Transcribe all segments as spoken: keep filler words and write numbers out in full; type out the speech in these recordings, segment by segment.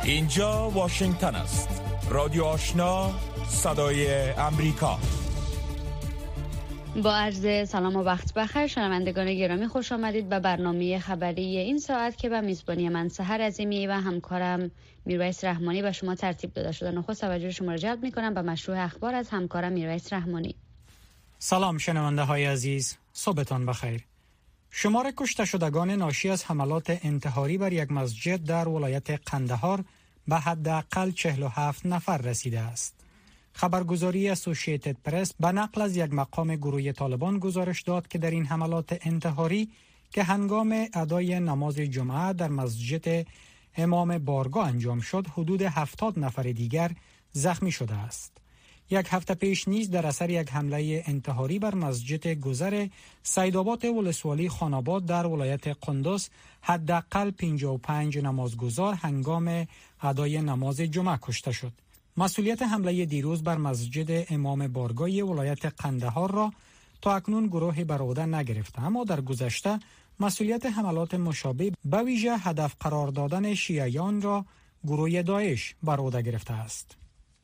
اینجا واشنگتن است. رادیو آشنا، صدای امریکا. با عرض سلام و وقت بخیر شنوندگان گرامی، خوش آمدید به برنامه خبری این ساعت که به میزبانی من سحر عظیمی و همکارم میرویس رحمانی به شما ترتیب داده شده. نخست توجه شما را جلب می‌کنم به مشروع اخبار از همکارم میرویس رحمانی. سلام شنونده های عزیز، صبحتان بخیر. شمار کشته شدگان ناشی از حملات انتحاری بر یک مسجد در ولایت قندهار به حداقل چهل و هفت نفر رسیده است. خبرگزاری اسوسییتد پرس به نقل از یک مقام گروه طالبان گزارش داد که در این حملات انتحاری که هنگام ادای نماز جمعه در مسجد امام بارگاه انجام شد، حدود هفتاد نفر دیگر زخمی شده است. یک هفته پیش نیز در اثر یک حمله انتحاری بر مسجد گذر سیدآباد ولسوالی خاناباد در ولایت قندوز حداقل پنجاه و پنج نمازگزار هنگام ادای نماز جمعه کشته شد. مسئولیت حمله دیروز بر مسجد امام بارگاه ولایت قندهار را تا اکنون گروه بر عهده نگرفته، اما در گذشته مسئولیت حملات مشابه به ویژه هدف قرار دادن شیعیان را گروه داعش بر عهده گرفته است.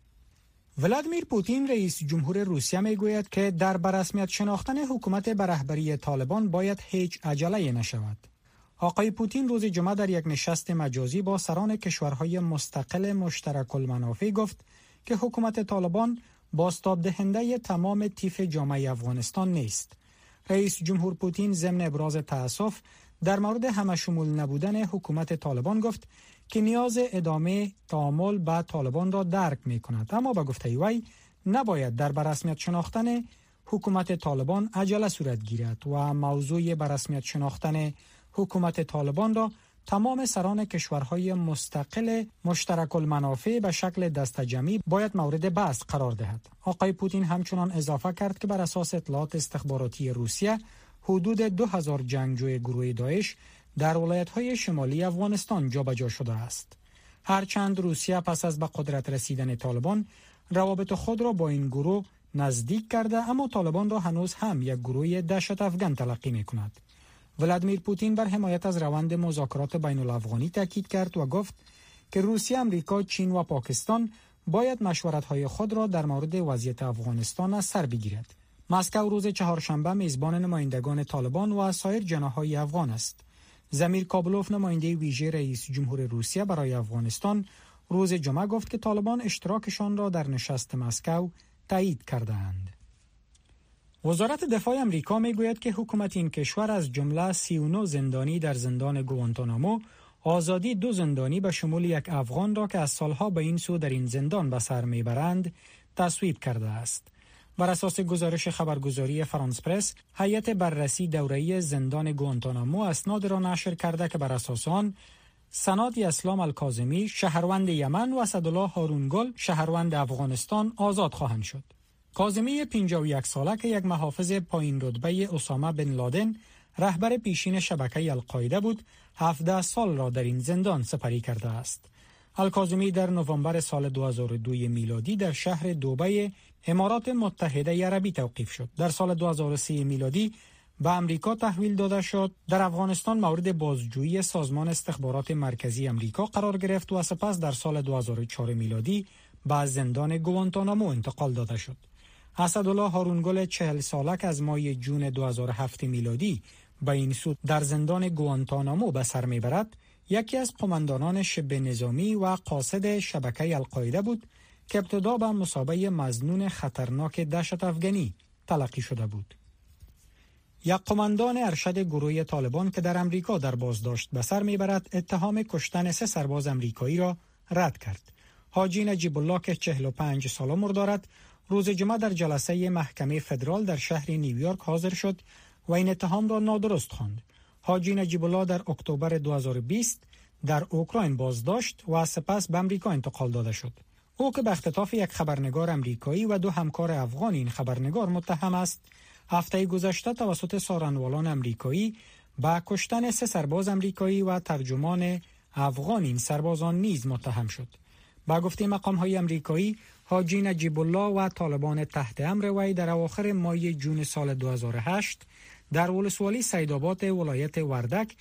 ولادیمیر پوتین رئیس جمهور روسیه میگوید که در بررسمیت شناختن حکومت به رهبری طالبان باید هیچ عجله نشود. آقای پوتین روز جمعه در یک نشست مجازی با سران کشورهای مستقل مشترک المنافع گفت که حکومت طالبان بازتاب دهنده تمام طیف جامعه افغانستان نیست. رئیس جمهور پوتین ضمن ابراز تأسف در مورد همه‌شمول نبودن حکومت طالبان گفت که نیاز ادامه تعامل با طالبان را درک می کند، اما با گفته وی نباید در بررسمیت شناختن حکومت طالبان عجله صورت گیرد و موضوع بررسمیت شناختن حکومت طالبان را تمام سران کشورهای مستقل مشترک المنافع به شکل دسته جمعی باید مورد بحث قرار دهد. آقای پوتین همچنان اضافه کرد که بر اساس اطلاعات استخباراتی روسیه حدود دو هزار جنگجوی گروه داعش در ولایت‌های شمالی افغانستان جابجا شده است. هرچند روسیه پس از به قدرت رسیدن طالبان روابط خود را با این گروه نزدیک کرده، اما طالبان را هنوز هم یک گروه دهشت افغان تلقی می‌کند. ولادیمیر پوتین بر حمایت از روند مذاکرات بین الافغانی تاکید کرد و گفت که روسیه، آمریکا، چین و پاکستان باید مشورت‌های خود را در مورد وضعیت افغانستان از سر بگیرد. مسکو روز چهارشنبه میزبان نمایندگان طالبان و سایر جناح‌های افغان است. زمیر کابلوف، نماینده ویژه رئیس جمهور روسیه برای افغانستان، روز جمعه گفت که طالبان اشتراکشان را در نشست مسکو تایید کردند. وزارت دفاع آمریکا میگوید که حکومت این کشور از جمله سی و نه زندانی در زندان گوانتانامو آزادی دو زندانی به شمول یک افغان را که از سالها به این سو در این زندان به سر میبرند تصویب کرده است. بر اساس گزارش خبرگزاری فرانس پرس، هیئت بررسی دوره‌ای زندان گوانتانامو اسناد را نشر کرده که بر اساس آن سنادی اسلام الکاظمی، شهروند یمن، و اسدالله هارونگل، شهروند افغانستان آزاد خواهند شد. کاظمی پنجاه و یک ساله که یک محافظ پایین رتبه اسامه بن لادن، رهبر پیشین شبکه القاعده بود، هفده سال را در این زندان سپری کرده است. الکاظمی در نوامبر سال دو هزار و دو میلادی در شهر دوبه امارات متحده عربی توقیف شد. در سال دو هزار و سه میلادی به آمریکا تحویل داده شد. در افغانستان مورد بازجویی سازمان استخبارات مرکزی آمریکا قرار گرفت و سپس در سال دو هزار و چهار میلادی به زندان گوانتانامو انتقال داده شد. اسدالله هارونگل چهل ساله که از ماه جون دو هزار و هفت میلادی به این سو در زندان گوانتانامو به سر میبرد، یکی از قماندانان شبه نظامی و قاصد شبکه القاعده بود که ابتدا به مثابه مظنون خطرناک دهشت افغانی تلقی شده بود. یک قماندان ارشد گروه طالبان که در امریکا در بازداشت به سر میبرد، اتهام کشتن سه سرباز امریکایی را رد کرد. حاجی نجیب الله که چهل و پنج سال عمر دارد، روز جمعه در جلسه محکمه فدرال در شهر نیویورک حاضر شد و این اتهام را نادرست خواند. حاجی نجیب الله در اکتبر دو هزار و بیست در اوکراین بازداشت و سپس به امریکا انتقال داده شد. او که به اختطاف یک خبرنگار امریکایی و دو همکار افغان این خبرنگار متهم است، هفته گذشته توسط سارنوالان امریکایی با کشتن سه سرباز امریکایی و ترجمان افغان این سربازان نیز متهم شد. با گفته مقام‌های امریکایی، حاجی نجیب الله و طالبان تحت امر وی در اواخر ماه جون سال دو هزار و هشت در ولسوالی سیدآباد ولایت وردک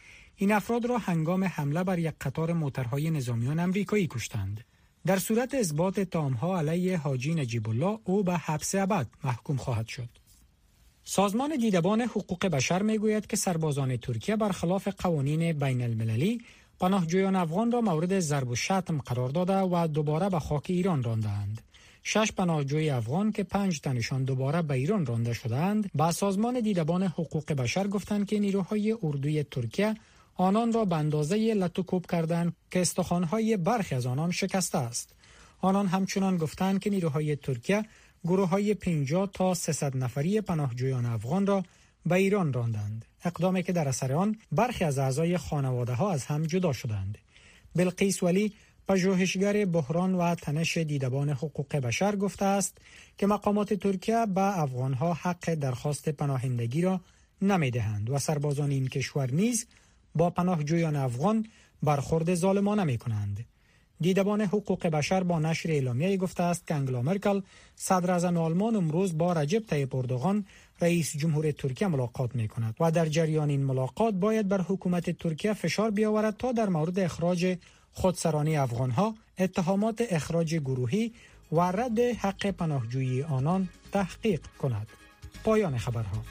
این افراد را هنگام حمله بر یک قطار موترهای نظامیان امریکایی کشتند. در صورت اثبات اتهام‌ها علیه حاجی نجیب الله او به حبس ابد محکوم خواهد شد. سازمان دیدبان حقوق بشر میگوید که سربازان ترکیه برخلاف قوانین بین المللی پناهجویان افغان را مورد ضرب و شتم قرار داده و دوباره به خاک ایران راندند. شش پناهجوی افغان که پنج تنشان دوباره به ایران رانده شدند، با سازمان دیدبان حقوق بشر گفتند که نیروهای اردوی ترکیه آنان را به اندازه لطوکوب کردند که استخوان‌های برخی از آنان شکسته است. آنان همچنان گفتند که نیروهای ترکیه گروه‌های پنجاه تا سیصد نفری پناهجویان افغان را به ایران راندند، اقدامی که در اثر آن برخی از اعضای خانواده‌ها از هم جدا شدند. بلقیس ولی، پژوهشگر بحران و تنش دیدبان حقوق بشر، گفته است که مقامات ترکیه به افغان‌ها حق درخواست پناهندگی را نمی‌دهند و سربازان این کشور نیز با پناهجویان افغان برخورد ظالمانه می‌کنند. دیدبان حقوق بشر با نشر اعلامیه گفته است که انگلا مرکل، صدر اعظم آلمان، امروز با رجب طیب اردوغان، رئیس جمهور ترکیه ملاقات می‌کند و در جریان این ملاقات باید بر حکومت ترکیه فشار بیاورد تا در مورد اخراج خودسرانی افغان‌ها، اتهامات اخراج گروهی و رد حق پناهجویی آنان تحقیق کند. پایان خبرها.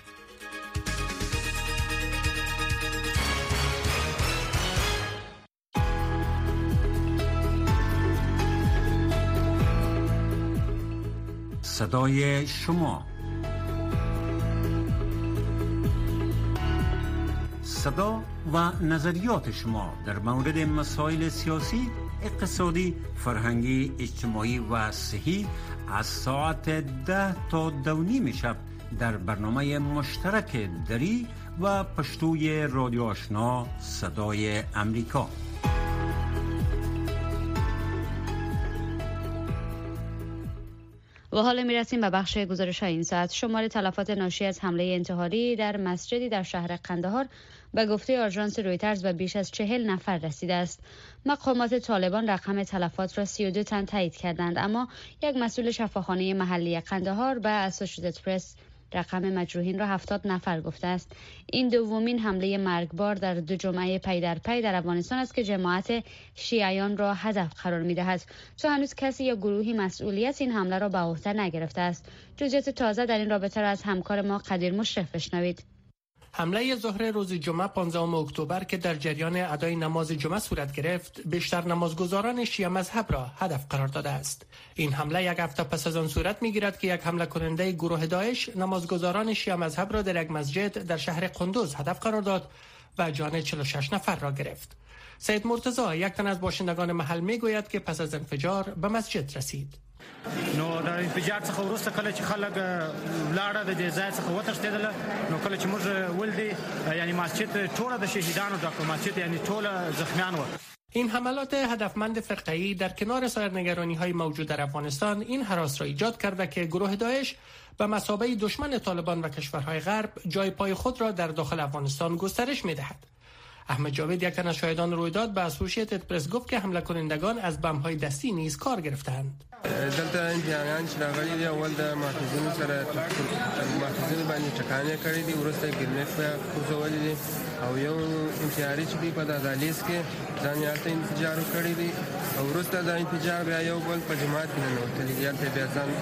صدای شما، صدا و نظریات شما در مورد مسائل سیاسی، اقتصادی، فرهنگی، اجتماعی و صحی از ساعت ده تا دو نیم شب در برنامه مشترک دری و پشتوی رادیو آشنا صدای امریکا. و حالا میرسیم به بخش گزارش های این ساعت. شمار تلفات ناشی از حمله انتحاری در مسجدی در شهر قندهار به گفته آژانس رویترز به بیش از چهل نفر رسیده است. مقامات طالبان رقم تلفات را سی و دو تن تایید کردند، اما یک مسئول شفاخانه محلی قندهار به اسوشییتد پرس رقم مجروحین را هفتاد نفر گفته است. این دومین حمله مرگبار در دو جمعه پی در پی در افغانستان است که جماعت شیعیان را هدف قرار می‌دهد. تا هنوز کسی یا گروهی مسئولیت این حمله را به عهده نگرفته است. جزئیات تازه در این رابطه را از همکار ما قدیر مشرف بشنوید. حمله ظهر روز جمعه پانزدهم اکتبر که در جریان ادای نماز جمعه صورت گرفت، بیشتر نمازگزاران شیعه مذهب را هدف قرار داده است. این حمله یک هفته پس از آن صورت می‌گیرد که یک حمله کننده گروه داعش نمازگزاران شیعه مذهب را در یک مسجد در شهر قندوز هدف قرار داد و جان چهل و شش نفر را گرفت. سید مرتضی، یک تن از باشندگان محل، میگوید که پس از انفجار به مسجد رسید. نو دا انفجار څخه وروسته کله چې خلک لاړه د دې ځای څخه وتښتېدل، نو کله چې موږ ولدي یعنی مسجد ټوله د شهیدانو ډک، مسجد یعنی ټوله زخمیان و. این حملات هدفمند فرقه‌ای در کنار سایر نگرانی‌های موجود در افغانستان این هراس را ایجاد کرده که گروه داعش به مثابه دشمن طالبان و کشورهای غرب جای پای خود را در داخل افغانستان گسترش می‌دهد. احمد جاوید، یک تن از شاهدان رویداد، به اسوشییتد پرس گفت که حمله کنندگان از بم‌های دستی نیز کار گرفتند. دلته انتیاریان چې راغلي دي اول د محافظینو سره محافظینو باندې ټکانې کړې دي، وروسته ګرنیټ په کوزولې دي او یو انتیاری چې په دالیز کې ځان یې هلته انفجار کړی دی او وروسته د انفجار بیا یو بل په جماعت کې ننوتلی دي، هلته بیا ځان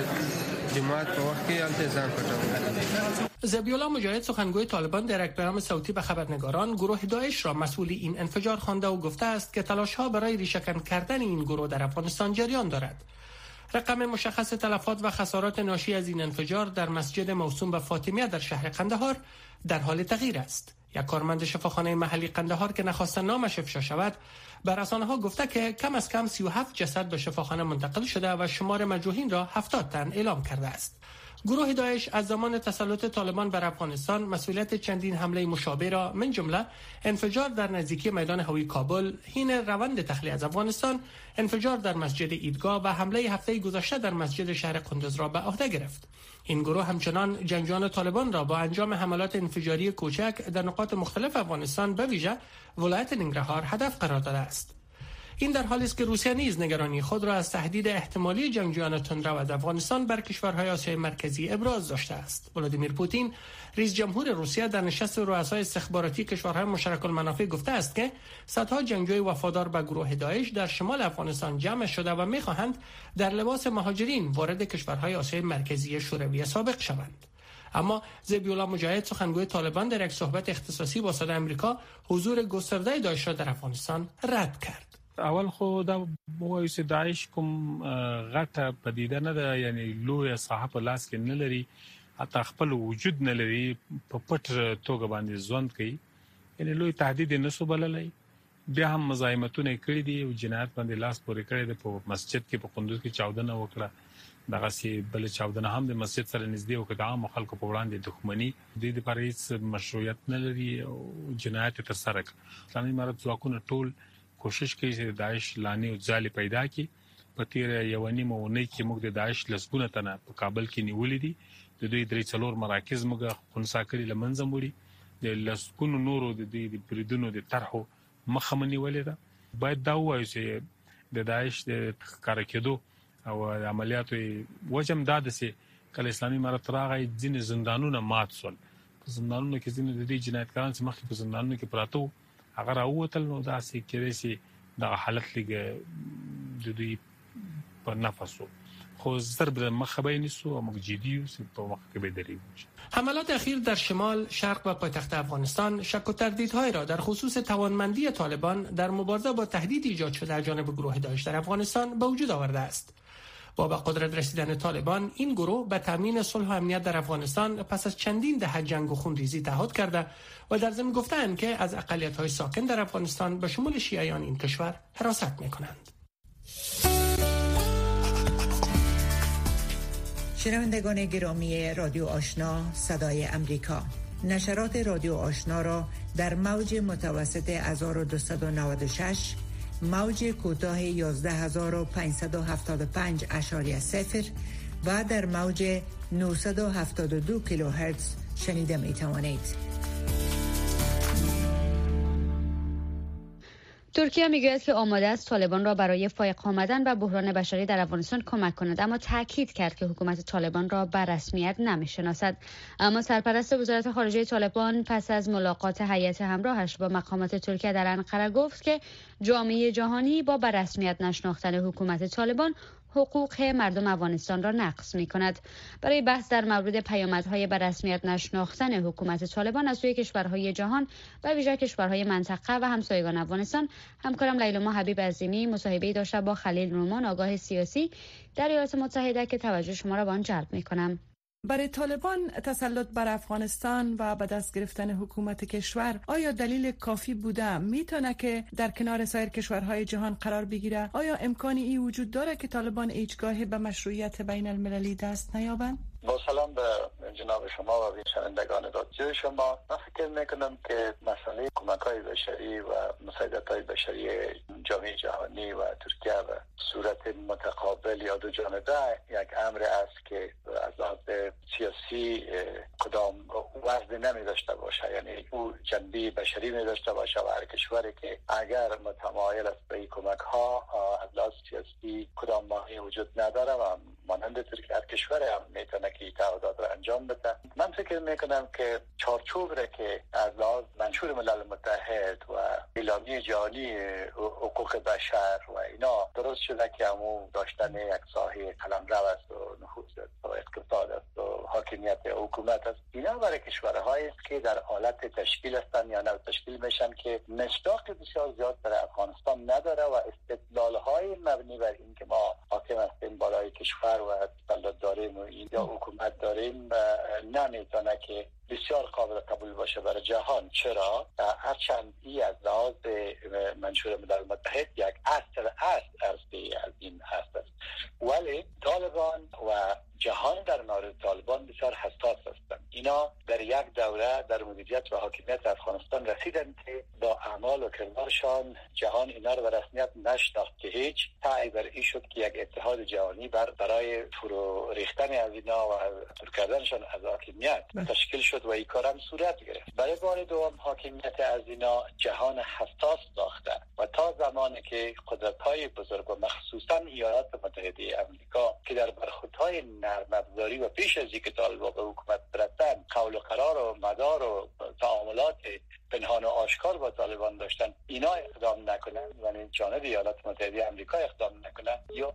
جماعت په وخت کې هلته ځان پټولی. ذبیح الله مجاهد، سخنگوی طالبان، در یک پیام صوتی به خبرنگاران گروه داعش را مسئول این انفجار خوانده و گفته است که تلاش‌ها برای ریشه‌کن کردن این گروه در افغانستان جریان دارد. رقم مشخص تلفات و خسارات ناشی از این انفجار در مسجد موسوم به فاطمیه در شهر قندهار در حال تغییر است. یک کارمند شفاخانه محلی قندهار که نخواست نامش افشا شود، بر رسانه‌ها گفته که کم از کم سی و هفت جسد به شفاخانه منتقل شده و شمار مجروحین را هفتاد تن اعلام کرده است. گروه داعش از زمان تسلط طالبان بر افغانستان مسئولیت چندین حمله مشابه را من جمله انفجار در نزدیکی میدان هوایی کابل، حین روند تخلیه از افغانستان، انفجار در مسجد عیدگاه و حمله هفته گذشته در مسجد شهر قندوز را به عهده گرفت. این گروه همچنان جنگجویان طالبان را با انجام حملات انفجاری کوچک در نقاط مختلف افغانستان به ویژه ولایت ننگرهار هدف قرار داده است. این در حالی است که روسیه نیز نگرانی خود را از تهدید احتمالی جنگجویان تندرو از افغانستان بر کشورهای آسیای مرکزی ابراز داشته است. ولادیمیر پوتین رئیس جمهور روسیه در نشست رؤسای استخباراتی کشورهای مشترک المنافع گفته است که صدها جنگجوی وفادار به گروه داعش در شمال افغانستان جمع شده و می‌خواهند در لباس مهاجرین وارد کشورهای آسیای مرکزی شوروی سابق شوند. اما ذبیح‌الله مجاهد سخنگوی طالبان در یک صحبت اختصاصی با صدای آمریکا حضور گسترده داعش را در افغانستان رد کرد. اول خو دا وایي چې داعش کوم غټه پدیده نه ده، یعنی لوی صاحب لاس کې نه لري، حتی خپل وجود نه لري، په پټ توګه باندې ژوند کوي، یعنی لوی تهدید نه سو بللای. بیا هم مزاحمتونه کړی دي او جنایت باندې لاس پورې کړی دی. په مسجد کې په قندوز کې چاودنه وکړه، دغه سي بل چاودنه هم د مسجد سره نږدې وکړه، د عام خلکو په وړاندې دښمنی د دې لپاره هیڅ مشروعیت نه لري او جنایت تر سره کړ. اسلامي امارت ځواکونه ټول کوشش کوي چې داعش لانی او ځالې پیدا کړي. په تیر یو نیمه اونۍ کې موږ د داعش لسګونه تنه په کابل کې نیولې دي. د دوی درې څلور مراکز موږ خنثی کړي لمنځه وړي. د لسګونو نورو د دې بریدونو د طرحو مخه منیولې ده. باید دا وایو چې د داعش د ښکار کېدو او عملیاتو وجم دا ده چې کله اسلامي امارت راغی ځینې زندانونه مات شول. په زندانونو کې ځینې د دې جنایتکاران چې مخکې په زندانونو کې پراته وو هغه راووتل، نو داسې کېدای شي دغه حالت لږ د دوی په نفس و، خو زر به مخه به نیسو او موږ جدي یو چې په مخه کې به درېږو. حملات اخیر در شمال شرق و پایتخت افغانستان شک و تردیدهای را در خصوص توانمندی طالبان در مبارزه با تهدید ایجاد شده از جانب گروه داعش در افغانستان به وجود آورده است. با به قدرت رسیدن طالبان، این گروه به تامین صلح و امنیت در افغانستان پس از چندین دهه جنگ و خونریزی تعهد کرده و در ضمن گفتند که از اقلیت‌های ساکن در افغانستان به شمول شیعیان این کشور حراست می‌کنند. شنوندگان گرامی رادیو آشنا صدای امریکا، نشرات رادیو آشنا را در موج متوسط هزار و دویست و نود و شش، موج کوتاه یازده هزار و پانصد و هفتاد و پنج اشاری صفر و در موج نهصد و هفتاد و دو کیلوهرتز شنیده می توانید. ترکیه میگوید که آماده است طالبان را برای فائق آمدن و بحران بشری در افغانستان کمک کند، اما تاکید کرد که حکومت طالبان را به رسمیت نمیشناسد. اما سرپرست وزارت خارجه طالبان پس از ملاقات هیئت همراهش با مقامات ترکیه در انقره گفت که جامعه جهانی با به رسمیت نشناختن حکومت طالبان حقوق مردم افغانستان را نقض می کند. برای بحث در مورد پیامدهای به رسمیت نشناختن حکومت طالبان از سوی کشورهای جهان و ویژه کشورهای منطقه و همسایگان افغانستان، همکارم لیلما حبیب عظیمی مصاحبه‌ای داشته با خلیل رومان، آگاه سیاسی در ایالات متحده که توجه شما را به آن جلب می کنم. برای طالبان تسلط بر افغانستان و به دست گرفتن حکومت کشور آیا دلیل کافی بوده میتونه که در کنار سایر کشورهای جهان قرار بگیره؟ آیا امکانی ای وجود داره که طالبان هیچگاه به مشروعیت بین المللی دست نیابند؟ با سلام به جناب شما و شنوندگان رادیو شما، من فکر میکنم که مسئله کمک‌های بشری و مساعدت‌های بشری جامعه جهانی و ترکیه به صورت متقابل یا دو جانبه یک امر است که از لحاظ سیاسی کدام وزن نمی داشته باشه، یعنی او جنبه بشری می داشته باشه و هر کشوری که اگر متمایل است به کمک‌ها از لحاظ سیاسی کدام مانعی وجود نداره و مانند ترکیه هر کشور هم میتونه که تعهدات را انجام بده. من فکر میکنم که چارچوب را که از لحاظ منشور ملل متحد و اعلامیه جهانی حقوق بشر و اینا درست شده که همون داشتن یک ساحه قلمرو است و نفوذ است و اقتصاد است و حاکمیت حکومت است، اینا برای کشورهایی است که در حالت تشکیل هستند یا نه تشکیل میشن که مصداق بسیار زیاد در افغانستان نداره و استدلال‌های مبنی بر این که ما حاکم هستیم بالای کشور و تسلط داریم و یا حکومت داریم نمیتونه که بسیار قابل قبول باشه برای جهان. چرا؟ هرچند ای از لحاظ منشور ملل متحد یک اصل اصل ارزی از این هست است. ولی طالبان و جهان در مورد طالبان بسیار حساس هستند. اینا در یک دوره در مدیریت و حاکمیت افغانستان رسیدند که با اعمال و کردارشان جهان اینا رو به رسمیت نشناخت که هیچ سعی بر این شد که یک اتحاد جهانی بر برای فرو ریختن از اینا و دور کردنشان از حاکمیت تشکیل شد و این کارم صورت گرفت. برای بار دوم حاکمیت از اینا جهان حساس ساخته و تا زمانی که قدرت‌های بزرگ و مخصوصا ایالات متحده آمریکا که در برخوردهای نرم‌افزاری و پیش از اینکه طالبان به حکومت برسند قول و قرار و مدار و تعاملات پنهان و آشکار با طالبان داشتن، اینا اقدام نکنن، یعنی جانب ایالات متحده آمریکا اقدام نکنن یا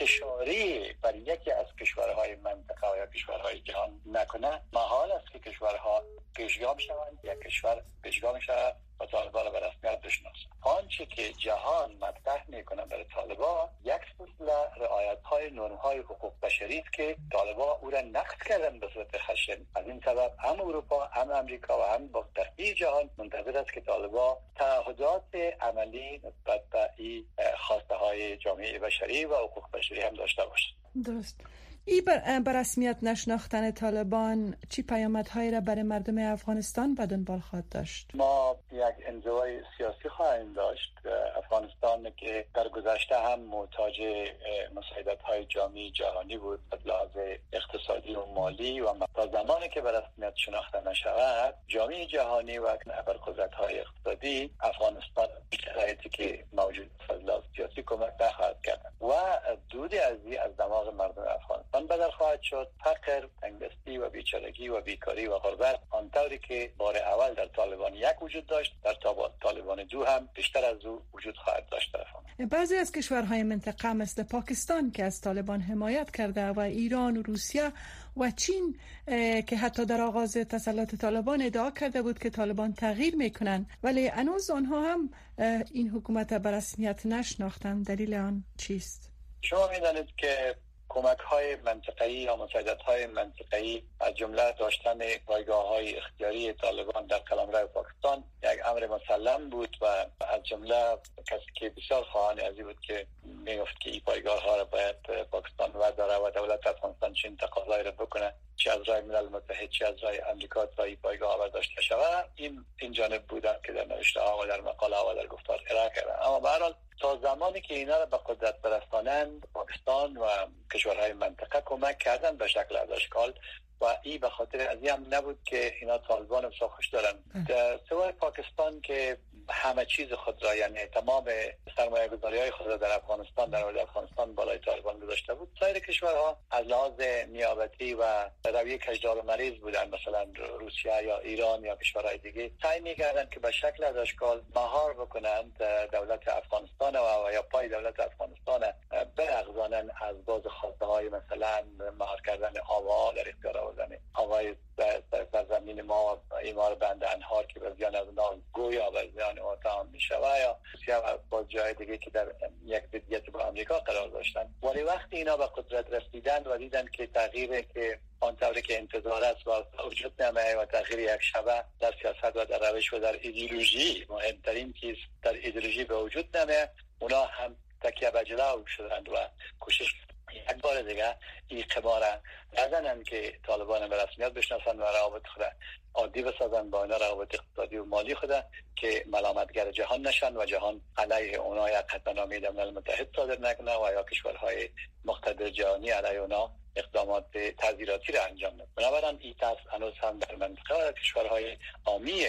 استشاری بر یکی از کشورهای منطقه و یا کشورهای جهان نکنن، محال است که کشورها پیشگام شوند یا کشور پیشگام شود و طالبان را به رسمیت بشناسند. آنچه که جهان مطرح میکنه برای طالبان یک سلسله رعایت‌های نرم‌های حقوق بشری است که طالبان او را نقض کردن به صورت خشن. از این سبب هم اروپا هم امریکا و هم بقیه جهان منتظر است که طالبان تعهدات عملی نسبت به این خواسته های جامعه بشری و حقوق بشری هم داشته باشند. درست. ای بر, بر رسمیت نشناختن طالبان چی پیامدهایی را برای مردم افغانستان به دنبال خواهد داشت؟ ما یک انزوای سیاسی خواهیم داشت. افغانستان که در گذشته هم محتاج مساعدت‌های جامعه جهانی بود از لحاظ اقتصادی و مالی و تا زمانی که به رسمیت شناخته نشود جامعه جهانی و ابرقدرت‌های اقتصادی افغانستان شرایطی که موجود است از لحاظ سیاسی کمک نخواهد کرد و دود ازی از دماغ مردم افغانستان بدل خواهد شد. فقر، تنگدستی و بیچارگی و بیکاری و غربت آنطوری که بار اول در طالبان یک وجود داشت در طالبان دو هم بیشتر از او وجود خواهد داشت. بعضی از کشورهای منطقه مثل پاکستان که از طالبان حمایت کرده و ایران و روسیه و چین که حتی در آغاز تسلط طالبان ادعا کرده بود که طالبان تغییر میکنن ولی هنوز آنها هم این حکومت به رسمیت نشناختن. دلیل آن چیست؟ شما میدانید که کمک‌های منطقه‌ای یا مساعدت‌های منطقه‌ای از جمله داشتن پایگاه‌های اختیاری طالبان در قلمرو پاکستان یک امر مسلم بود و از جمله کسی که بسیار خواهان ازی بود که میگفت که این پایگاه‌ها را باید پاکستان ورداره و دولت افغانستان چین تقاضای را بکنه چه از رای ملل متحد چه از رای امریکا تا این پایگاه برداشته شود. این این جانب بودن که در نوشته ها و در مقاله ها و در گفتار ارائه کردن. اما به هر حال تا زمانی که اینا را به قدرت برسانند پاکستان و کشورهای منطقه کمک کردن به شکل از اشکال و این به خاطر از این هم نبود که اینا طالبان بسیار خوش دارن. سوای پاکستان که همه چیز خود را یعنی تمام سرمایه گذاری های خود را در افغانستان در مورد افغانستان بالای طالبان گذاشته بود، سایر کشورها از لحاظ نیابتی و رویه کجدار و مریض بودن، مثلا روسیه یا ایران یا کشورهای دیگه سعی می‌کردن که به شکل از اشکال مهار بکنند دولت افغانستان و یا پای دولت افغانستان برغزانن از باز خواسته های مثلا مهار کردن آوا در اختیار آوردن آوای در زمین ما ایمار بند انهار که به زیان از اونا گویا به زیان ما تمام می شود یا روسیه با جای دیگه که در یک ضدیت با امریکا قرار داشتن. ولی وقتی اینا به قدرت رسیدن و دیدن که تغییری که آنطوری که انتظار است و وجود نمیه و تغییر یک شبه در سیاست و در روش و در ایدئولوژی مهمترین چیز در ایدئولوژی به وجود نمیه، اونا هم تکیه به جلو شدند و کوشش یک بار دیگه این قماره نزنن که طالبان به رسمیت بشناسن و روابط خود عادی بسازن با اینا روابط اقتصادی و مالی خود که ملامتگر جهان نشن و جهان علیه اونا یک قطعنامه در ملل متحد صادر نکنه و یا کشورهای مقتدر جهانی علیه اونا اقدامات تعزیراتی را انجام بده. بنابراین این ترس هنوز هم در منطقه و کشورهای حامی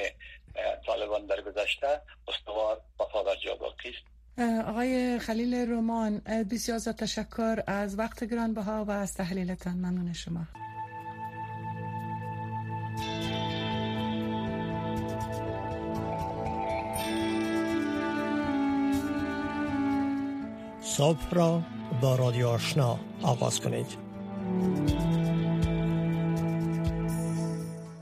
طالبان در گذشته استوار و پابر جا باقی است. آقای خلیل رومان، بسیار زیاد تشکر از وقت گرانبها و از تحلیلتان. ممنون شما. صبح را با رادیو آشنا آغاز کنید.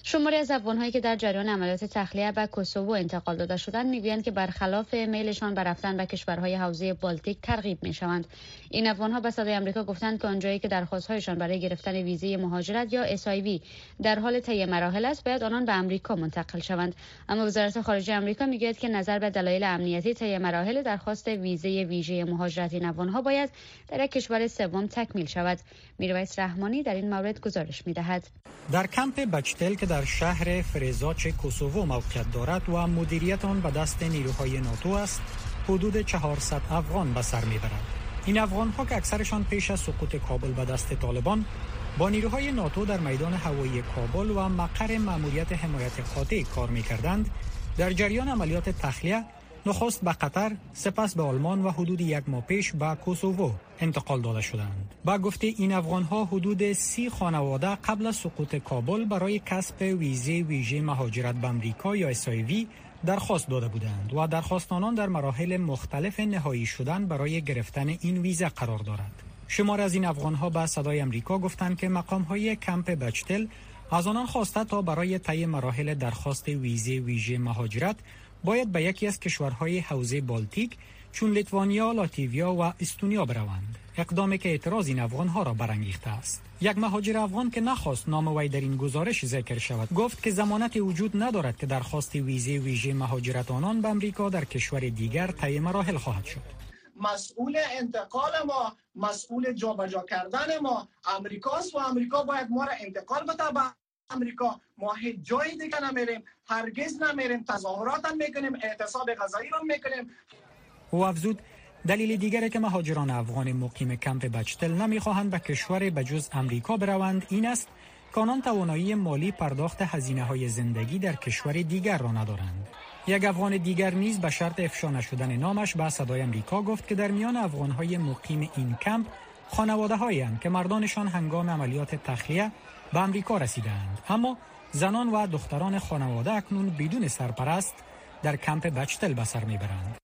شماری از افغان‌هایی که در جریان عملیات تخلیه به کوسوو انتقال داده شدند میگویند که برخلاف میلشان به رفتن به کشورهای حوزه بالتیک ترغیب میشوند. این افغان‌ها به صدای آمریکا گفتند که آنجایی که درخواست‌هایشان برای گرفتن ویزه مهاجرت یا اس آی وی در حال طی مراحل است، باید آنان به آمریکا منتقل شوند. اما وزارت خارجه آمریکا میگوید که نظر به دلایل امنیتی طی مراحل درخواست ویزه ویژه مهاجرت این افغان‌ها باید در یک کشور سوم تکمیل شود. میرویس رحمانی در این مورد گزارش می‌دهد. در کمپ بچتل که در شهر فرزاچ کوسوو موقعیت دارد و مدیریت آن به دست نیروهای ناتو است، حدود چهارصد افغان به سر میبرند. این افغان‌ها که اکثرشان پیش از سقوط کابل به دست طالبان با نیروهای ناتو در میدان هوایی کابل و مقر مأموریت حمایت قاطع کار می‌کردند، در جریان عملیات تخلیه نخست به قطر، سپس به آلمان و حدود یک ماه پیش به کوسوو انتقال داده شدند. با گفته این افغان‌ها حدود سی خانواده قبل از سقوط کابل برای کسب ویزه ویژه مهاجرت به آمریکا یا اس آی وی درخواست داده بودند و درخواست آنان در مراحل مختلف نهایی شدن برای گرفتن این ویزه قرار دارد. شمار از این افغان‌ها به صدای آمریکا گفتند که مقام‌های کمپ بچتل از آنان خواسته تا برای طی مراحل درخواست ویزه ویژه مهاجرت باید به یکی از کشورهای حوزه بالتیک چون لیتوانیا، لاتویا و استونیا بروند. اقدامی که اعتراض این افغان‌ها را برانگیخته است. یک مهاجر افغان که نخواست نام وی در این گزارش ذکر شود، گفت که ضمانت وجود ندارد که درخواست ویزه ویژه مهاجرت آنان به آمریکا در کشور دیگر طی مراحل خواهد شد. مسئول انتقال ما، مسئول جابجا کردن ما آمریکاست و آمریکا باید ما را انتقال بده به آمریکا. ما هیچ جای دیگه نمیریم، هرگز نمیریم، تظاهرات هم میکنیم، اعتصاب غذایی رو میکنیم. او افزود دلیل دیگری که مهاجران افغان مقیم کمپ بچتل نمیخواهند به کشور بجز آمریکا بروند این است که آنان توانایی مالی پرداخت هزینه‌های زندگی در کشور دیگر را ندارند. یک افغان دیگر نیز به شرط افشا نشدن نامش به صدای آمریکا گفت که در میان افغان‌های مقیم این کمپ خانواده‌هایی اند که مردانشان هنگام عملیات تخلیه به آمریکا رسیدند، اما زنان و دختران خانواده اکنون بدون سرپرست در کمپ بچتل به سر میبرند.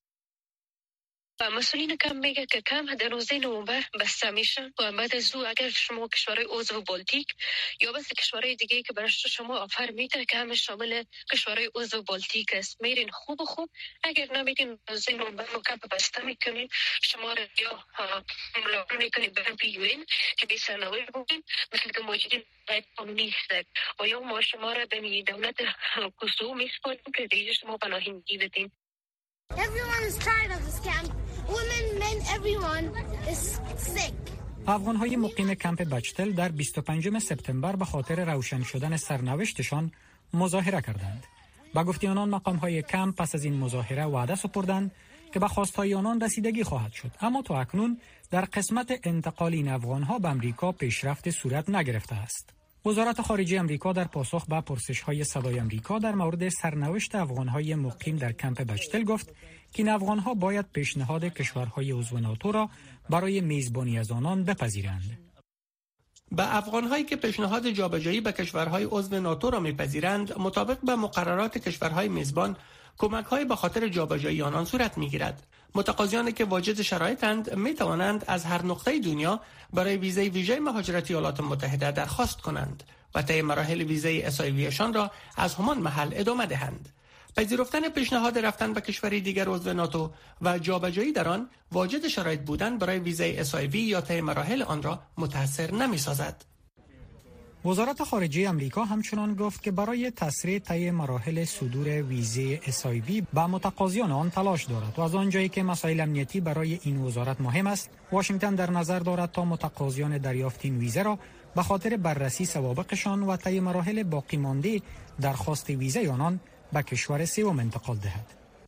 مسئولین کم میگه که کم در روز نوامبر بسته میشه و بعد از او اگر شما کشورهای عضو بالتیک یا بس کشورهای دیگه که برای شما آفر میده که همه شامل کشورهای عضو بالتیک است، میرین خوب و خوب. اگر نمیرین روز نوامبر ما کم بسته میکنیم، شما را یا ملاقات میکنیم به پی یو این که بی سرنوشت بودیم مثل که موجودین غیر قانونی است و یا ما شما را به دولت کوسوو میسپاریم که دیگه شما پناهندگی بدین. Everyone is tired of this camp. Women, men, everyone is sick. افغان‌های مقیم کمپ بچتل در بیست و پنجم سپتامبر به خاطر روشن شدن سرنوشتشان مظاهره کردند. با گفته آنان مقام‌های کمپ پس از این مظاهره وعده سپردند که به خواستهای آنان رسیدگی خواهد شد، اما تا اکنون در قسمت انتقال این افغان‌ها به آمریکا پیشرفت صورت نگرفته است. وزارت خارجه آمریکا در پاسخ به پرسش‌های صدای آمریکا در مورد سرنوشت افغان‌های مقیم در کمپ بچتل گفت که این افغان‌ها باید پیشنهاد کشورهای عضو ناتو را برای میزبانی از آنان بپذیرند. به افغان‌هایی که پیشنهاد جابجایی به کشورهای عضو ناتو را می‌پذیرند، مطابق به مقررات کشورهای میزبان، کمک‌های به خاطر جابجایی آنان صورت می‌گیرد. متقاضیانی که واجد شرایطند می توانند از هر نقطه دنیا برای ویزه ویژه مهاجرت ایالات متحده درخواست کنند و طی مراحل ویزه اس آی ویشان را از همان محل ادامه دهند. پذیرفتن پیشنهاد رفتن به کشوری دیگر عضو ناتو و جابجایی در آن واجد شرایط بودن برای ویزه اس آی وی یا طی مراحل آن را متأثر نمی‌سازد. وزارت خارجه آمریکا همچنان گفت که برای تسریع طی مراحل صدور ویزه اس آی وی با متقاضیان آن تلاش دارد و از آنجایی که مسائل امنیتی برای این وزارت مهم است، واشنگتن در نظر دارد تا متقاضیان دریافت این ویزه را به خاطر بررسی سوابقشان و طی مراحل باقی مانده درخواست ویزه آنان به کشور سوم انتقال دهد.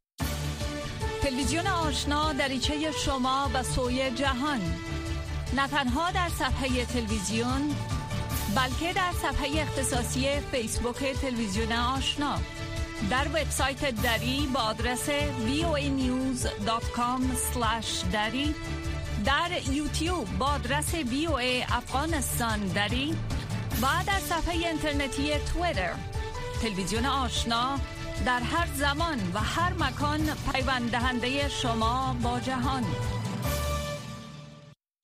تلویزیون آشنا دریچه شما به سوی جهان، نه تنها در صفحه تلویزیون بلکه در صفحه اختصاصی فیسبوک تلویزیون آشنا، در وبسایت دری با آدرس وی او ای نیوز دات کام اسلش دری، در یوتیوب با آدرس وی او ای افغانستان دری و در صفحه اینترنتی توییتر. تلویزیون آشنا در هر زمان و هر مکان پیوند دهنده شما با جهان.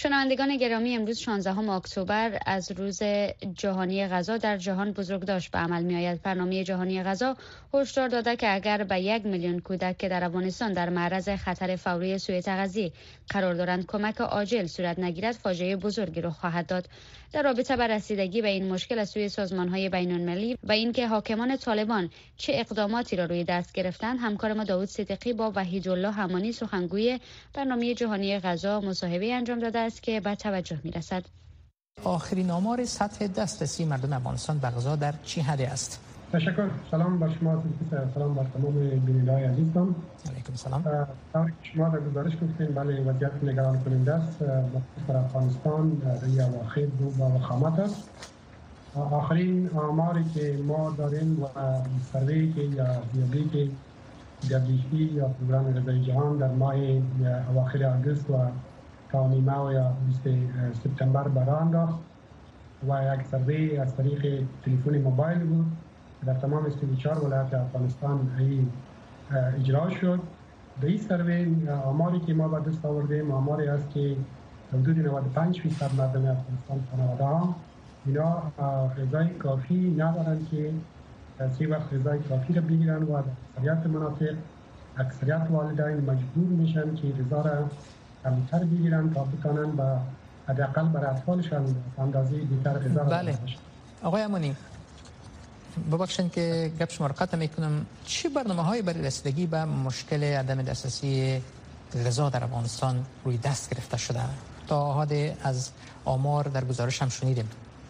شنوندگان گرامی، امروز شانزدهم اکتبر از روز جهانی غذا در جهان بزرگداشت به عمل می آید. برنامه جهانی غذا هشدار داده که اگر به یک میلیون کودک که در افغانستان در معرض خطر فوری سوء تغذیه قرار دارند کمک عاجل صورت نگیرد، فاجعه بزرگی رخ خواهد داد. در رابطه با رسیدگی به این مشکل از سوی سازمان‌های بین‌المللی و اینکه حاکمان طالبان چه اقداماتی را روی دست گرفتند، همکار ما داوود صدیقی با وحیدالله همانی سخنگوی برنامه جهانی غذا مصاحبه انجام داده است که به توجه می‌رسد. آخرین آمار سطح دسترسی مردم افغانستان به غذا در چه حد است؟ تشکر. سلام بر شما، سلام بر تمام بینندگان عزیزم. علیکم سلام. طور شما در گزارش گفتین بله وضعیت نگران کننده است در افغانستان در اواخر دو با وخامت است. آخرین آماری که ما داریم و سروی که یا دیابی که دبلیو اچ او یا پروگرام غذای جهان در ماه اواخر آگوست و تا نیمه یا بیست سپتامبر برآمد انداخت و یک سروی از طریق تلفن موبایل بود در تمام سی و چهار ولایت افغانستان اجرا شد. در این سروی آماری که ما به دست آوردیم آماری است که حدود نود و پنج درصد مردم افغانستان خانواده‌ها اینا غذای کافی ندارند که سی وقت غذای کافی را بگیرن و در اکثریت مناطق اکثریت والدین مجبور میشن که غذا را کمتر بگیرن تا بتونن به حداقل برای اطفالشان اندازه بیشتر غذا را بله. آقای امانی ببخشید که گپ شما را قطع میکنم، چه برنامه‌هایی برای رسیدگی به مشکل عدم دسترسی غذا در افغانستان روی دست گرفته شده؟ تا حد از آمار در گزارش هم شنیدیم.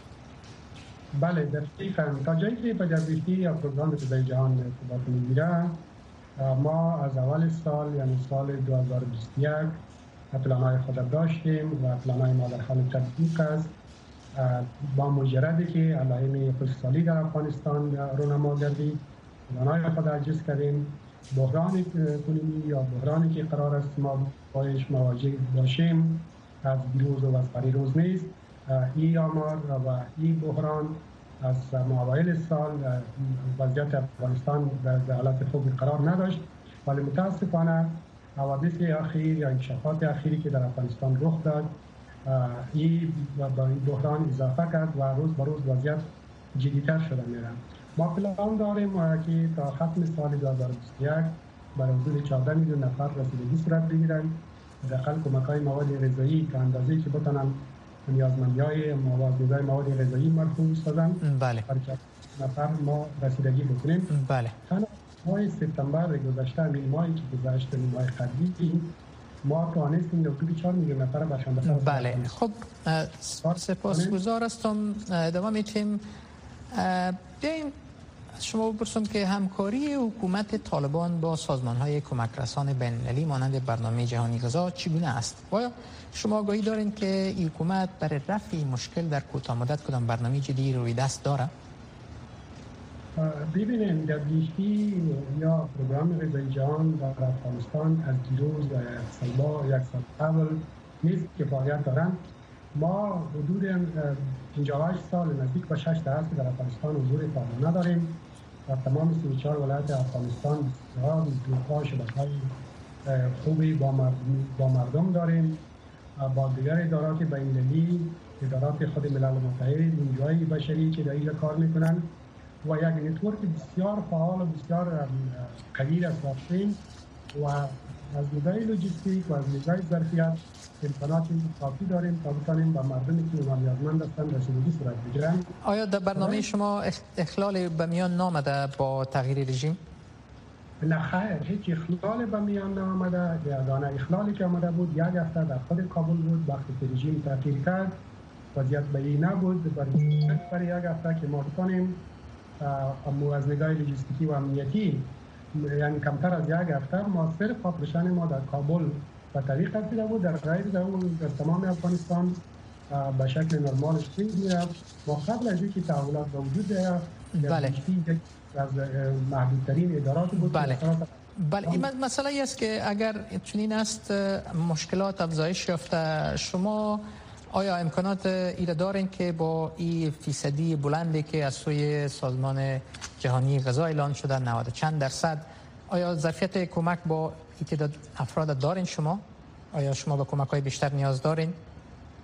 بله دقیقاً تا جایی که به دبلیو یا پروگرام غذای جهان ارتباط میگیره ما از اول سال یعنی سال دو هزار و بیست و یک پلان‌های خود داشتیم و پلان‌های ما در حال تطبیق است با مجردی که علائم خشکسالی در افغانستان رونما گردید. پلان‌های خود عجز کردیم. بحران کنونی یا بحرانی که قرار است ما باش مواجه باشیم از دیروز و از پریروز نیست. این آمار و این بحران از اوایل سال وضعیت افغانستان در حالت خوبی قرار نداشت، ولی متاسفانه حوادث اخیر یا انکشافات اخیری که در افغانستان رخ داد این با این بحران اضافه کرد و روز به روز وضعیت جدی‌تر شده میره. ما پلان داریم که تا ختم سال دو هزار و بیست و یک برای حدود چهارده میلیون نفر رسیدگی صورت بگیرن. حداقل کمک‌های مواد غذایی که اندازه‌ای که بتونن نیازمندی‌های مواد مواد غذایی مرفوع سازن. بله. نفر ما رسیدگی بکنیم. بله. تنها ماه سپتامبر گذشته همین ماهی که گذشته ماه قبلی ما توانستیم حدود چهار میلیون نفر برشان بسازیم. بله. خب سپاسگزار هستم. ادامه میتیم. بیایم شما بپرسم که همکاری حکومت طالبان با سازمان‌های کمک رسان بین‌المللی مانند برنامه جهانی غذا چگونه است؟ آیا شما آگاهی دارین که این حکومت برای رفع مشکل در کوتاه مدت کدام برنامه جدی روی دست داره؟ ببینید دبلیو یا پروگرام غذای جهان در افغانستان از دیروز سال‌ها یک سال قبل نیست که فعالیت دارند. ما حدود پنجاه و هشت سال نزدیک به شش دهه در افغانستان حضور فعال نداریم. در تمام سی و چهار ولایت افغانستان بسیار نیروها شبکه‌های خوبی با مردم, با مردم داریم. با دیگر ادارات بین‌المللی، ادارات خود ملل متحد، نیروهای بشری که در اینجا کار میکنن و یک نتورک بسیار فعال و بسیار قوی را ساختیم و از نظر لوجستیک و از نظر ظرفیت امکانات کافی داریم تا بتانیم با مردمی که نیازمند هستند رسیدگی صورت بگیرن. آیا در برنامه شما اخلال به میان نامده با تغییر رژیم؟ نه خیر، هیچ اخلال به میان نامده. یگانه اخلالی که آمده بود یک هفته در خود کابل بود وقتی که رژیم تغییر کرد. وضعیت به این نبود برای یک هفته که ما بتانیم از نگاه لوجستیکی و امنیتی یعنی کمتر از یک هفته ما صرف آپریشن ما در کابل و طریق رسیده بود. در غیر در در تمام افغانستان به شکل نرمالش پیش میرفت. ما قبل از اینکه تحولات به وجود بیاید بله. از محدودترین ادارات بود. بله. بله این مسئله ای است که اگر چنین است مشکلات افزایش یافته، شما آیا امکانات ایره دارین که با این فیصدی بلندی که از سوی سازمان جهانی غذا اعلان شده نود چند درصد، آیا ظرفیت کمک با این تعداد افراد دارین شما؟ آیا شما به کمک های بیشتر نیاز دارین؟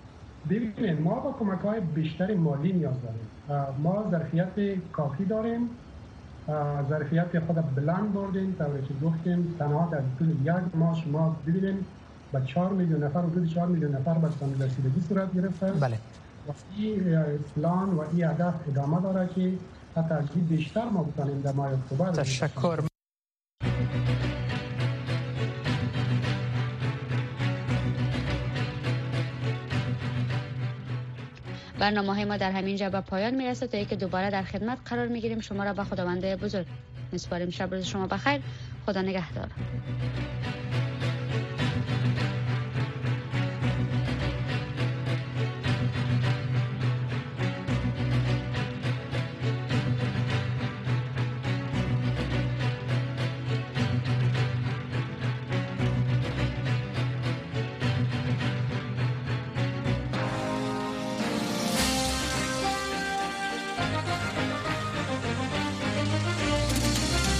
ببینید ما با کمک‌های بیشتر مالی نیاز داریم. ما ظرفیت کافی داریم، ظرفیت خود بلند بردیم، طوری که گفتیم تنها در طول یک ماه شما ببینید با چهار میلیون نفر حدود چهار میلیون نفر به سن رسیدگی صورت گرفته. بله. و این پلان و این هدف ادامه داره که حتی از بیشتر ما بتونیم در ماه اکتبر. تشکر. برنامه‌های ما در همین جا به پایان میرسه تا اینکه دوباره در خدمت قرار میگیریم. شما را به خداوند بزرگ میسپاریم. شب روز شما بخیر. خدا نگهدار.